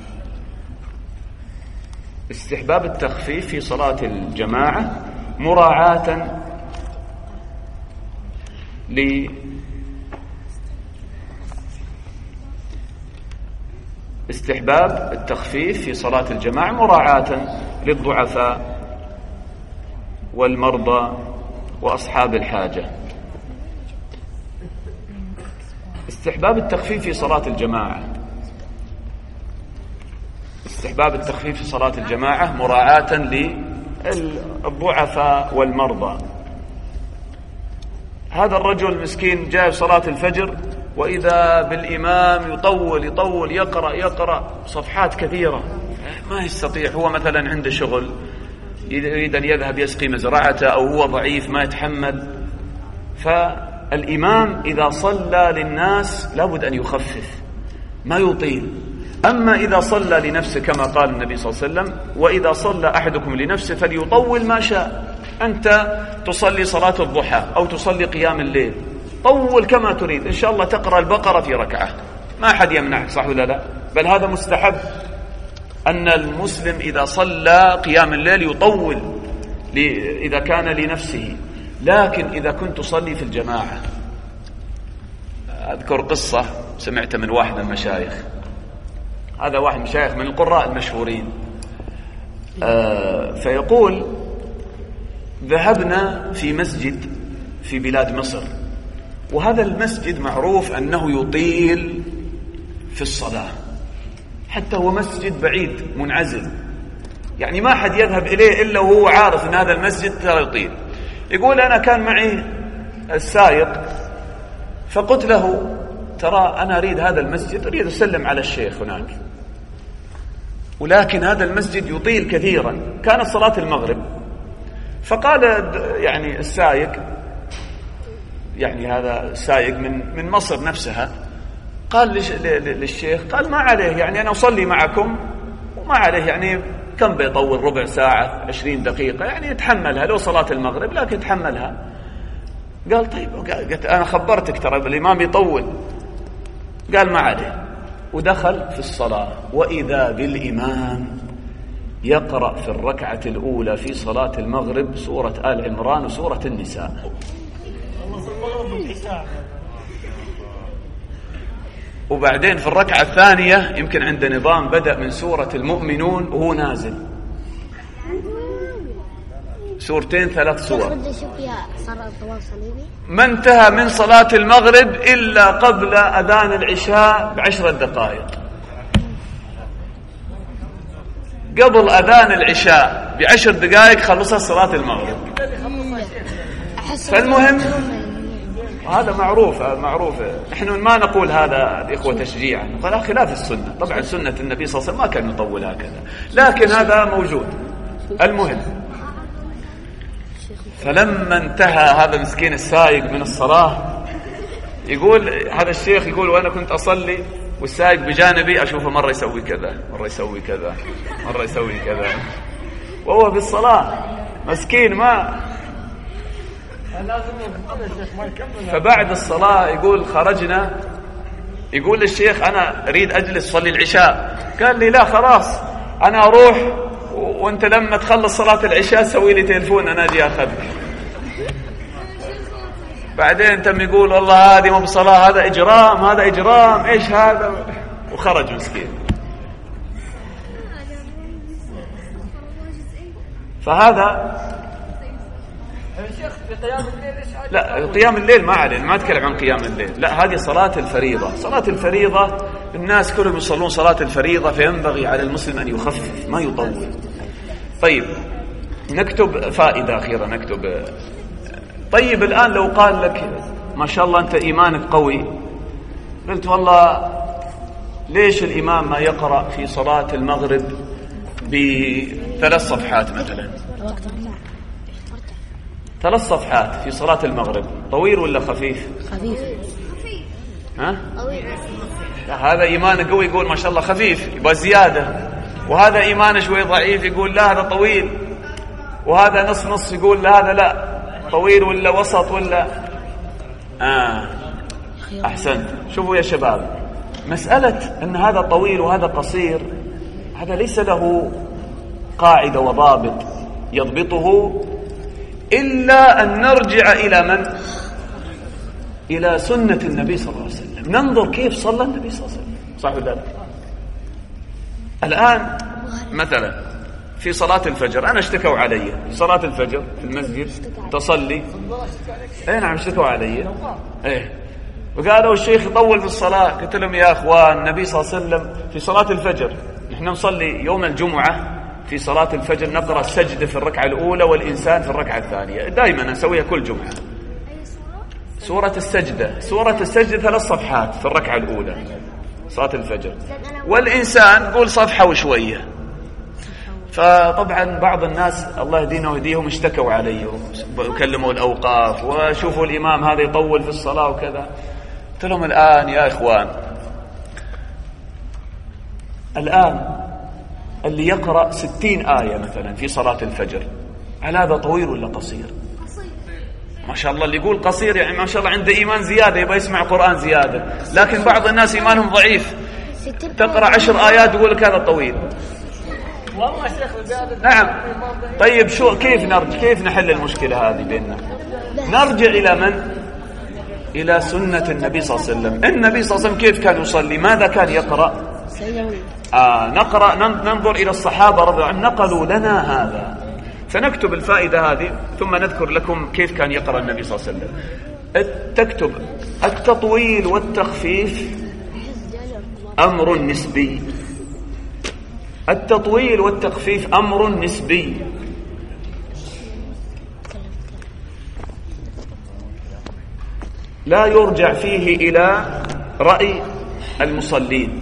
استحباب التخفيف في صلاة الجماعة مراعاة ل استحباب التخفيف في صلاة الجماعة مراعاة للضعفاء والمرضى وأصحاب الحاجة. استحباب التخفيف في صلاة الجماعة، استحباب التخفيف في صلاة الجماعة مراعاة للضعفاء والمرضى. هذا الرجل مسكين جاء صلاة الفجر وإذا بالإمام يطول يطول يقرأ يقرأ صفحات كثيرة، ما يستطيع، هو مثلا عنده شغل يريد أن يذهب يسقي مزرعته أو هو ضعيف ما يتحمل، فالإمام إذا صلى للناس لابد أن يخفف ما يطيل. أما إذا صلى لنفسه كما قال النبي صلى الله عليه وسلم وإذا صلى أحدكم لنفسه فليطول ما شاء. أنت تصلي صلاة الضحى أو تصلي قيام الليل، طول كما تريد، إن شاء الله تقرأ البقرة في ركعة، ما أحد يمنعك، صح ولا لا؟ بل هذا مستحب أن المسلم إذا صلى قيام الليل يطول إذا كان لنفسه. لكن إذا كنت تصلي في الجماعة، أذكر قصة سمعت من واحد من المشايخ، هذا واحد مشايخ من القراء المشهورين، آه فيقول ذهبنا في مسجد في بلاد مصر، وهذا المسجد معروف أنه يطيل في الصلاة، حتى هو مسجد بعيد منعزل، يعني ما حد يذهب إليه إلا وهو عارف أن هذا المسجد ترى يطيل. يقول أنا كان معي السائق فقلت له ترى أنا أريد هذا المسجد، أريد أسلم على الشيخ هناك، ولكن هذا المسجد يطيل كثيرا. كانت صلاة المغرب، فقال يعني السائق، يعني هذا السائق من من مصر نفسها، قال للشيخ قال ما عليه، يعني أنا أصلي معكم وما عليه، يعني كم بيطول، ربع ساعة عشرين دقيقة، يعني يتحملها لو صلاة المغرب لكن يتحملها. قال طيب، قلت أنا خبرتك ترى الإمام يطول، قال ما عليه، ودخل في الصلاة وإذا بالإمام يقرأ في الركعة الأولى في صلاة المغرب سورة آل عمران وسورة النساء، وبعدين في الركعة الثانية يمكن عنده نظام، بدأ من سورة المؤمنون وهو نازل سورتين ثلاث سور، ما انتهى من صلاة المغرب إلا قبل أذان العشاء بعشرة دقائق، قبل أذان العشاء بعشر دقائق خلصت صلاة المغرب. فالمهم هذا معروف معروف نحن ما نقول هذا الإخوة تشجيعا، نقول خلاف السنة، طبعا سنة النبي صلى الله عليه وسلم ما كان يطول هكذا، لكن هذا موجود. المهم فلما انتهى هذا مسكين السائق من الصلاة، يقول هذا الشيخ يقول وأنا كنت أصلي والسائق بجانبي أشوفه مرة يسوي كذا مرة يسوي كذا مرة يسوي كذا وهو في الصلاة مسكين. ما فبعد الصلاة يقول خرجنا، يقول للشيخ أنا أريد أجلس صلي العشاء، قال لي لا خلاص أنا أروح وأنت لما تخلص صلاة العشاء سوي لي تلفون أنا أجي أخذك. بعدين تم يقول والله هذه مو بصلاة، هذا إجرام هذا إجرام إيش هذا، وخرج مسكين. فهذا لا قيام الليل ما عليه، ما أتكلم عن قيام الليل، لا هذه صلاة الفريضة. صلاة الفريضة الناس كلهم يصلون صلاة الفريضة، فينبغي على المسلم أن يخفف ما يطول. طيب نكتب فائدة أخيرة نكتب. طيب الآن لو قال لك ما شاء الله أنت إيمانك قوي، قلت والله ليش الإمام ما يقرأ في صلاة المغرب بثلاث صفحات مثلا؟ ثلاث صفحات في صلاة المغرب، طويل ولا خفيف؟ خفيف. ها؟ هذا إيمانه قوي يقول ما شاء الله خفيف يبقى زيادة، وهذا إيمانه شوي ضعيف يقول لا هذا طويل، وهذا نص نص يقول لا هذا لا طويل ولا وسط ولا آه. أحسنت. شوفوا يا شباب، مسألة أن هذا طويل وهذا قصير هذا ليس له قاعدة وضابط يضبطه إلا أن نرجع إلى من؟ إلى سنة النبي صلى الله عليه وسلم، ننظر كيف صلى النبي صلى الله عليه وسلم. صح ولا لا؟ الآن مثلا في صلاة الفجر أنا اشتكوا علي في صلاة الفجر في المسجد تصلي، اي نعم اشتكوا علي ايه، وقالوا الشيخ يطول في الصلاة. قلت لهم يا أخوان النبي صلى الله عليه وسلم في صلاة الفجر، نحن نصلي يوم الجمعة في صلاة الفجر نقرأ السجدة في الركعة الأولى والإنسان في الركعة الثانية، دائما نسويها كل جمعة. سورة السجدة، سورة السجدة ثلاث صفحات في الركعة الأولى صلاة الفجر، والإنسان قول صفحة وشوية. فطبعا بعض الناس الله يهدينا ويهديهم اشتكوا علي وكلموا الأوقاف وشوفوا الإمام هذا يطول في الصلاة وكذا. قلت لهم الآن يا إخوان، الآن اللي يقرأ ستين آية مثلا في صلاة الفجر، هل هذا طويل ولا قصير؟ ما شاء الله اللي يقول قصير يعني ما شاء الله عنده إيمان زيادة يبغى يسمع قرآن زيادة، لكن بعض الناس إيمانهم ضعيف تقرأ عشر آيات يقول لك هذا طويل. نعم. طيب شو كيف نرجع كيف نحل المشكلة هذه بيننا؟ نرجع إلى من؟ إلى سنة النبي صلى الله عليه وسلم. النبي صلى الله عليه وسلم كيف كان يصلي؟ ماذا كان يقرأ؟ آه نقرأ ننظر إلى الصحابة رضي الله عنهم نقلوا لنا هذا، فنكتب الفائدة هذه ثم نذكر لكم كيف كان يقرأ النبي صلى الله عليه وسلم. تكتب التطويل والتخفيف أمر نسبي. التطويل والتخفيف أمر نسبي. لا يرجع فيه إلى رأي المصلين.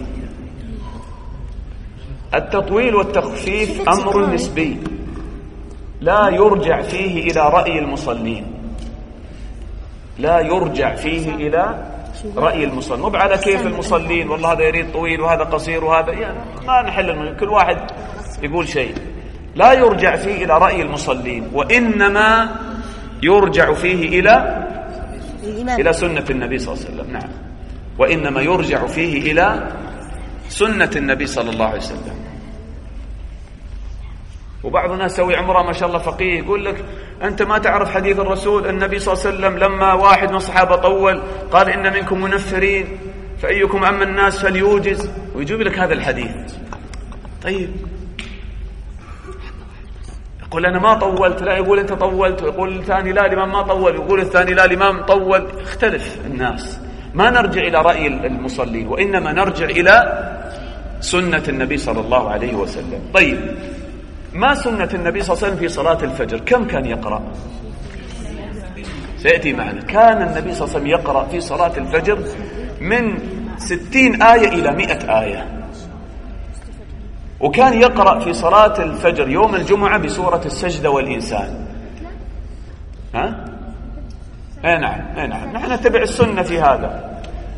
التطويل والتخفيف أمر نسبي لا يرجع فيه إلى رأي المصلين، لا يرجع فيه إلى رأي المصلين، مو على كيف المصلين والله هذا يريد طويل وهذا قصير وهذا يعني ما نحل المشكلة. كل واحد يقول شيء، لا يرجع فيه إلى رأي المصلين، وإنما يرجع فيه إلى إلى سنة النبي صلى الله عليه وسلم. نعم، وإنما يرجع فيه إلى سنة النبي صلى الله عليه وسلم. وبعض الناس سوي عمره ما شاء الله فقيه يقول لك أنت ما تعرف حديث الرسول النبي صلى الله عليه وسلم لما واحد من الصحابة طول قال إن منكم منفرين فأيكم أما الناس فليوجز، ويجيب لك هذا الحديث. طيب يقول أنا ما طولت، لا يقول أنت طولت، ويقول الثاني لا الإمام ما طول، يقول الثاني لا الإمام طول. اختلف الناس، ما نرجع إلى رأي المصلين وإنما نرجع إلى سنة النبي صلى الله عليه وسلم. طيب ما سنة النبي صلى الله عليه وسلم في صلاة الفجر؟ كم كان يقرأ؟ سيأتي معنا. كان النبي صلى الله عليه وسلم يقرأ في صلاة الفجر من ستين آية إلى مئة آية، وكان يقرأ في صلاة الفجر يوم الجمعة بسورة السجدة والإنسان. ها؟ اي نعم اي نعم نحن نتبع السنة في هذا.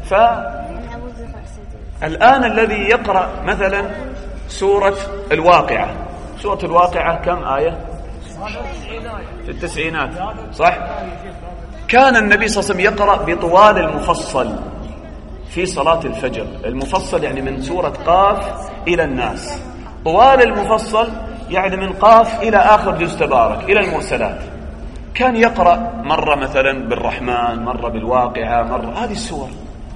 فالآن الذي يقرأ مثلا سورة الواقعة، سورة الواقعة كم آية؟ في التسعينات صح؟ كان النبي صلى الله عليه وسلم يقرأ بطوال المفصل في صلاة الفجر. المفصل يعني من سورة قاف إلى الناس، طوال المفصل يعني من قاف إلى آخر جزء تبارك إلى المرسلات. كان يقرأ مرة مثلا بالرحمن، مرة بالواقعة، مرة هذه السور.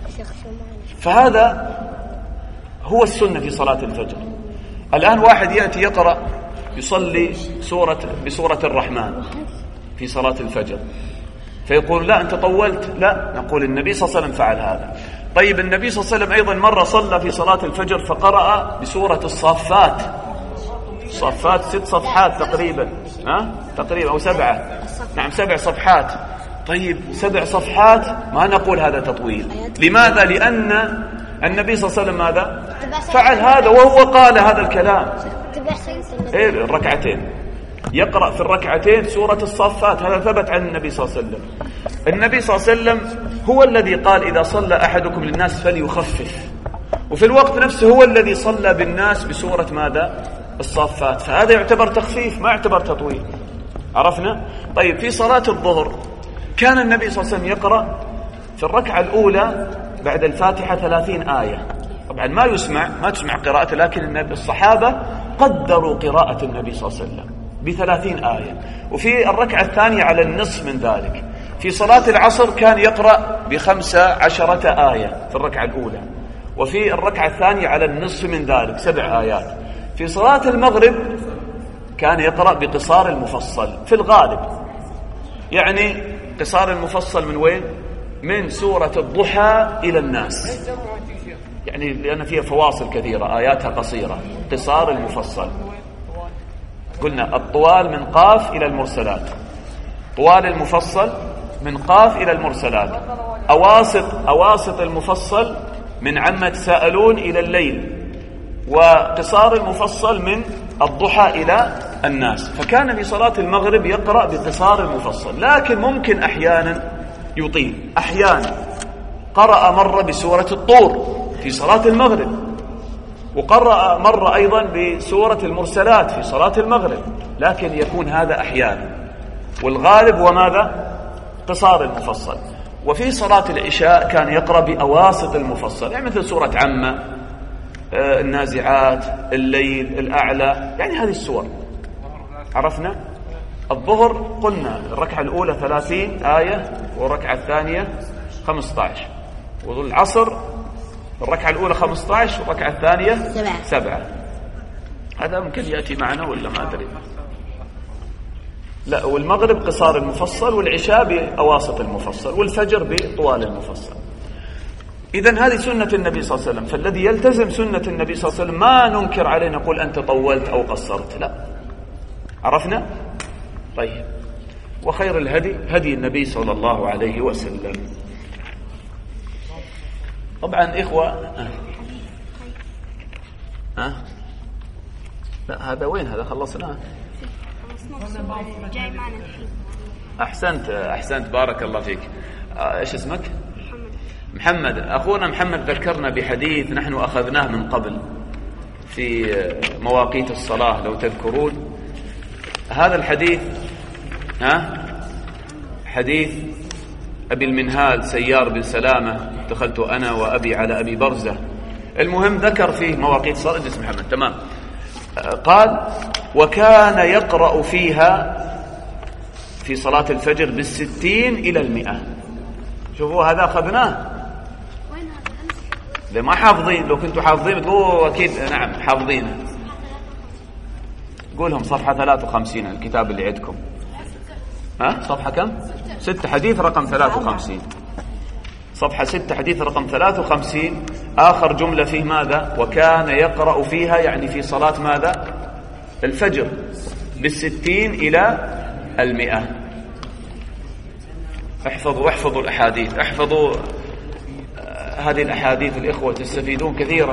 فهذا هو السنة في صلاة الفجر. الآن واحد يأتي يقرأ يصلي سورة بسورة الرحمن في صلاة الفجر فيقول لا أنت طولت، لا، نقول النبي صلى الله عليه وسلم فعل هذا. طيب النبي صلى الله عليه وسلم أيضا مرة صلى في صلاة الفجر فقرأ بسورة الصافات، الصفات ست صفحات تقريبا، ها تقريبا أو سبعة، نعم سبع صفحات. طيب سبع صفحات ما نقول هذا تطويل. لماذا؟ لأن النبي صلى الله عليه وسلم ماذا فعل هذا وهو قال هذا الكلام. إيه الركعتين يقرأ في الركعتين سورة الصفات، هذا ثبت عن النبي صلى الله عليه وسلم. النبي صلى الله عليه وسلم هو الذي قال إذا صلى أحدكم للناس فليخفف، وفي الوقت نفسه هو الذي صلى بالناس بسورة ماذا الصفات، فهذا يعتبر تخفيف ما يعتبر تطويل. عرفنا؟ طيب في صلاة الظهر كان النبي صلى الله عليه وسلم يقرأ في الركعة الأولى بعد الفاتحة ثلاثين آية. طبعا ما يسمع ما تسمع قراءته، لكن النبي الصحابة قدروا قراءة النبي صلى الله عليه وسلم بثلاثين آية. وفي الركعة الثانية على النصف من ذلك. في صلاة العصر كان يقرأ بخمسة عشرة آية في الركعة الأولى، وفي الركعة الثانية على النصف من ذلك سبع آيات. في صلاة المغرب كان يقرأ بقصار المفصل في الغالب، يعني قصار المفصل من وين؟ من سورة الضحى إلى الناس، يعني لأن فيها فواصل كثيرة آياتها قصيرة. قصار المفصل قلنا الطوال من قاف إلى المرسلات، طوال المفصل من قاف إلى المرسلات، أواسط أواسط المفصل من عما تساءلون إلى الليل، وقصار المفصل من الضحى إلى الناس. فكان في صلاة المغرب يقرأ بقصار المفصل، لكن ممكن أحيانا يطيل. أحيانا قرأ مرة بسورة الطور في صلاة المغرب، وقرأ مرة أيضا بسورة المرسلات في صلاة المغرب، لكن يكون هذا أحيانا، والغالب هو ماذا؟ قصار المفصل. وفي صلاة العشاء كان يقرأ بأواسط المفصل، يعني مثل سورة عمة، النازعات، الليل، الأعلى، يعني هذه السور. عرفنا؟ الظهر قلنا الركعة الأولى ثلاثين آية والركعة الثانية خمسة عشر، والعصر الركعة الأولى خمسة عشر والركعة الثانية سبعة. سبعة. هذا ممكن يأتي معنا ولا ما أدري. لا، والمغرب قصار المفصل، والعشاء بأواسط المفصل، والفجر بطوال المفصل. إذن هذه سنة النبي صلى الله عليه وسلم، فالذي يلتزم سنة النبي صلى الله عليه وسلم ما ننكر عليه نقول أنت طولت أو قصرت، لا. عرفنا؟ طيب، وخير الهدي هدي النبي صلى الله عليه وسلم. طبعا إخوة أه. أه. لا هذا وين؟ هذا خلصناه. أحسنت أحسنت بارك الله فيك. إيش اسمك؟ محمد. أخونا محمد ذكرنا بحديث نحن أخذناه من قبل في مواقيت الصلاة لو تذكرون. هذا الحديث ها حديث أبي المنهال سيار بن سلامة، دخلت أنا وأبي على أبي برزة. المهم ذكر فيه مواقيت الصلاة. اجلس محمد. تمام. قال وكان يقرأ فيها في صلاة الفجر بالستين إلى المئة. شوفوا هذا أخذناه. لما حافظين، لو كنتوا حافظين تقولوا أكيد نعم حافظينه. قولهم صفحة ثلاثة وخمسين الكتاب اللي عندكم. ها صفحة كم؟ ستة، حديث رقم ثلاثة وخمسين. صفحة ستة حديث رقم ثلاثة وخمسين. آخر جملة فيه ماذا؟ وكان يقرأ فيها، يعني في صلاة ماذا؟ الفجر، بالستين إلى المئة. احفظوا احفظوا الأحاديث، احفظوا هذه الأحاديث الإخوة تستفيدون كثيرا.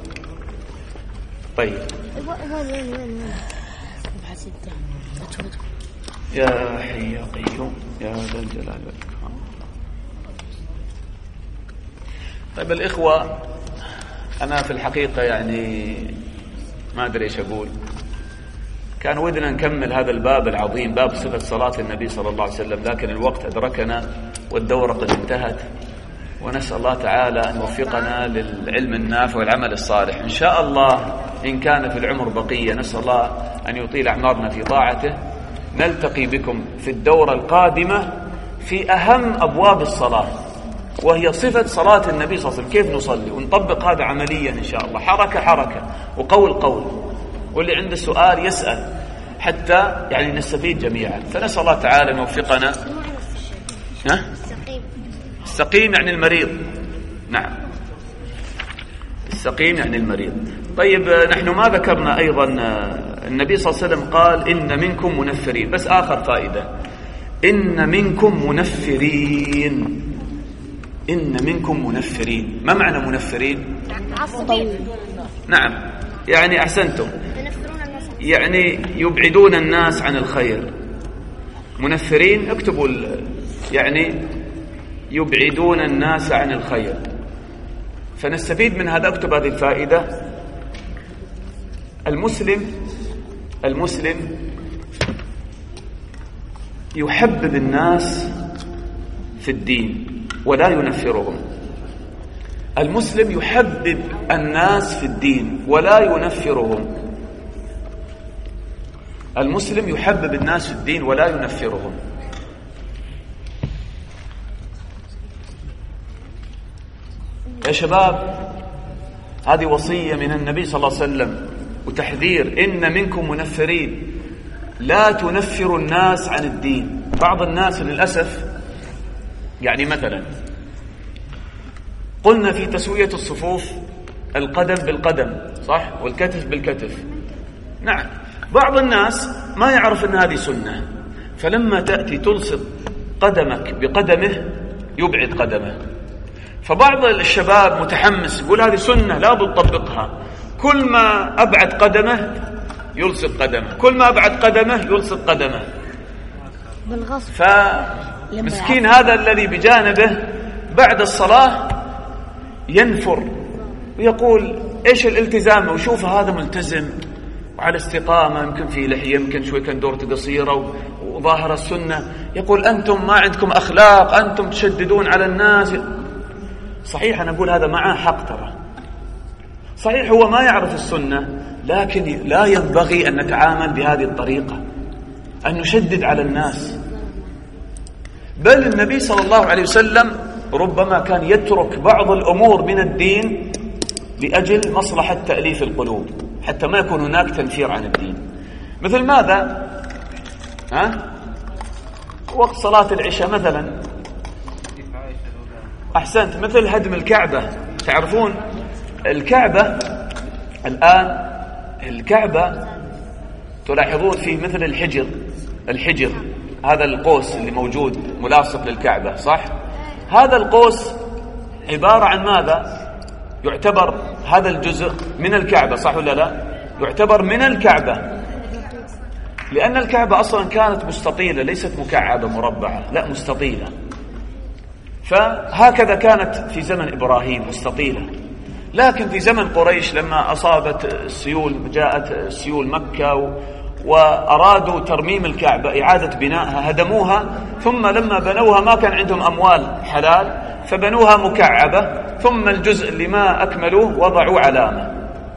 طيب يا حي يا قيوم يا ذا الجلال والإكرام. طيب الإخوة، أنا في الحقيقة يعني ما أدري إيش أقول. كان ودنا نكمل هذا الباب العظيم، باب صفة صلاة النبي صلى الله عليه وسلم، لكن الوقت أدركنا والدورة قد انتهت، ونسأل الله تعالى أن يوفقنا للعلم النافع والعمل الصالح إن شاء الله. إن كان في العمر بقية نسأل الله أن يطيل أعمارنا في طاعته. نلتقي بكم في الدورة القادمة في أهم أبواب الصلاة، وهي صفة صلاة النبي صلى الله عليه وسلم، كيف نصلي، ونطبق هذا عمليا إن شاء الله، حركة حركة وقول قول، واللي عنده سؤال يسأل حتى يعني نستفيد جميعا. فنسأل الله تعالى أن يوفقنا. ها؟ السقيم يعني المريض. نعم، السقيم يعني المريض. طيب نحن ما ذكرنا أيضا النبي صلى الله عليه وسلم قال إن منكم منفرين. بس آخر فائدة، إن منكم منفرين، إن منكم منفرين. ما معنى منفرين؟ نعم، يعني أحسنتم، يعني يبعدون الناس عن الخير. منفرين اكتبوا يعني يبعدون الناس عن الخير. فنستفيد من هذا، اكتب هذه الفائدة. المسلم المسلم يحبب الناس في الدين ولا ينفرهم. المسلم يحبب الناس في الدين ولا ينفرهم. المسلم يحبب الناس في الدين ولا ينفرهم. يا شباب، هذه وصية من النبي صلى الله عليه وسلم وتحذير، إن منكم منفرين، لا تنفروا الناس عن الدين. بعض الناس للأسف، يعني مثلا قلنا في تسوية الصفوف القدم بالقدم، صح، والكتف بالكتف. نعم، بعض الناس ما يعرف أن هذه سنة، فلما تأتي تلصق قدمك بقدمه يبعد قدمه. فبعض الشباب متحمس يقول هذه سنة لا بد تطبقها، كل ما أبعد قدمه يلصق قدمه، كل ما أبعد قدمه يلصق قدمه. فمسكين هذا الذي بجانبه بعد الصلاة ينفر ويقول إيش الالتزام، وشوف هذا ملتزم وعلى استقامة، يمكن في لحية، يمكن شوي كان دورته قصيرة وظاهر السنة، يقول أنتم ما عندكم أخلاق، أنتم تشددون على الناس. صحيح، أنا أقول هذا معه حق، ترى صحيح هو ما يعرف السنة، لكن لا ينبغي أن نتعامل بهذه الطريقة، أن نشدد على الناس. بل النبي صلى الله عليه وسلم ربما كان يترك بعض الأمور من الدين لأجل مصلحة تأليف القلوب، حتى ما يكون هناك تنفير عن الدين. مثل ماذا؟ ها؟ وقت صلاة العشاء مثلا، أحسنت، مثل هدم الكعبة. تعرفون الكعبة الآن، الكعبة تلاحظون فيه مثل الحجر، الحجر هذا القوس اللي موجود ملاصق للكعبة، صح؟ هذا القوس عبارة عن ماذا؟ يعتبر هذا الجزء من الكعبة، صح ولا لا؟ يعتبر من الكعبة، لأن الكعبة أصلا كانت مستطيلة، ليست مكعبة مربعة، لا مستطيلة. فهكذا كانت في زمن إبراهيم مستطيلة، لكن في زمن قريش لما أصابت السيول، جاءت سيول مكة وأرادوا ترميم الكعبة، إعادة بنائها، هدموها، ثم لما بنوها ما كان عندهم أموال حلال فبنوها مكعبة، ثم الجزء اللي ما أكملوه وضعوا علامة.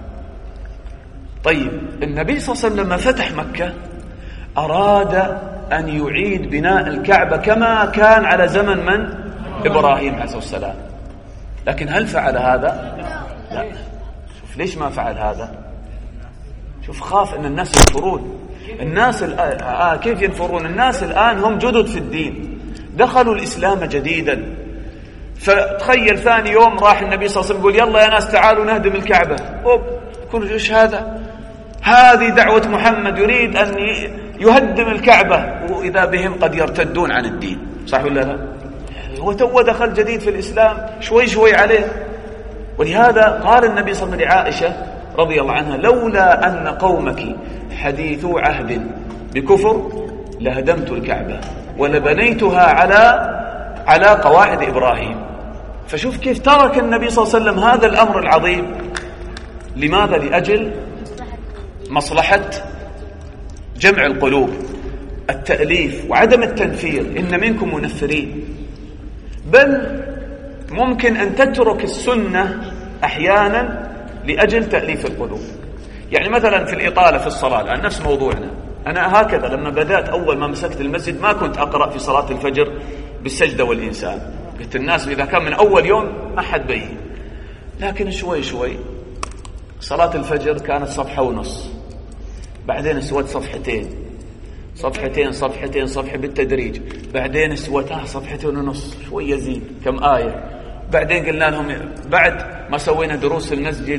طيب النبي صلى الله عليه وسلم لما فتح مكة أراد أن يعيد بناء الكعبة كما كان على زمن من؟ إبراهيم عليه السلام. لكن هل فعل هذا؟ لا. شوف ليش ما فعل هذا؟ شوف، خاف أن الناس ينفرون. الناس الآن آه كيف ينفرون؟ الناس الآن هم جدد في الدين، دخلوا الإسلام جديدا. فتخيل ثاني يوم راح النبي صلى الله عليه وسلم يقول يلا يا ناس تعالوا نهدم الكعبة. أوب، كل إيش هذا؟ هذه دعوة محمد، يريد أن يهدم الكعبة، وإذا بهم قد يرتدون عن الدين، صح ولا لا؟ هو تو دخل جديد في الإسلام، شوي شوي عليه. ولهذا قال النبي صلى الله عليه وسلم لعائشة رضي الله عنها لولا أن قومك حديثو عهد بكفر لهدمت الكعبة ولبنيتها على على قواعد إبراهيم. فشوف كيف ترك النبي صلى الله عليه وسلم هذا الأمر العظيم. لماذا؟ لأجل مصلحة جمع القلوب، التأليف وعدم التنفير. إن منكم منفرين. بل ممكن أن تترك السنة أحيانا لأجل تأليف القلوب. يعني مثلا في الإطالة في الصلاة الآن نفس موضوعنا. أنا هكذا لما بدأت أول ما مسكت المسجد ما كنت أقرأ في صلاة الفجر بالسجدة والإنسان، قلت الناس إذا كان من أول يوم ما حد بين. لكن شوي شوي صلاة الفجر كانت صفحة ونص، بعدين اسود صفحتين صفحتين صفحتين صفحة بالتدريج، بعدين اسوتها صفحتين ونص، شوي يزيد كم آية. بعدين قلنا لهم بعد ما سوينا دروس المسجد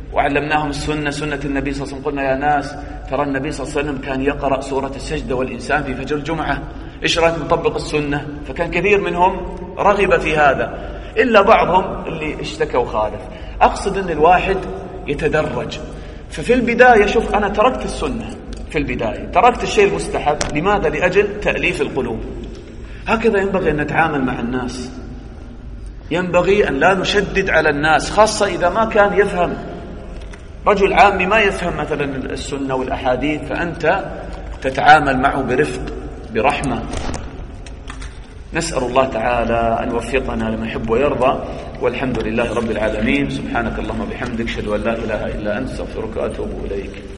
وعلمناهم السنة سنة النبي صلى الله عليه وسلم. قلنا يا ناس ترى النبي صلى الله عليه وسلم كان يقرأ سورة السجدة والإنسان في فجر الجمعة، إيش رأيك نطبق السنة؟ فكان كثير منهم رغب في هذا إلا بعضهم اللي اشتكى وخالف. أقصد أن الواحد يتدرج. ففي البداية شوف أنا تركت السنة، في البداية تركت الشيء المستحب. لماذا؟ لأجل تأليف القلوب. هكذا ينبغي أن نتعامل مع الناس، ينبغي أن لا نشدد على الناس، خاصة إذا ما كان يفهم. رجل عامي ما يفهم مثلا السنة والأحاديث، فأنت تتعامل معه برفق برحمة. نسأل الله تعالى أن يوفقنا لما يحب ويرضى، والحمد لله رب العالمين. سبحانك اللهم وبحمدك، أشهد أن لا إله إلا أنت، أستغفرك وأتوب إليك.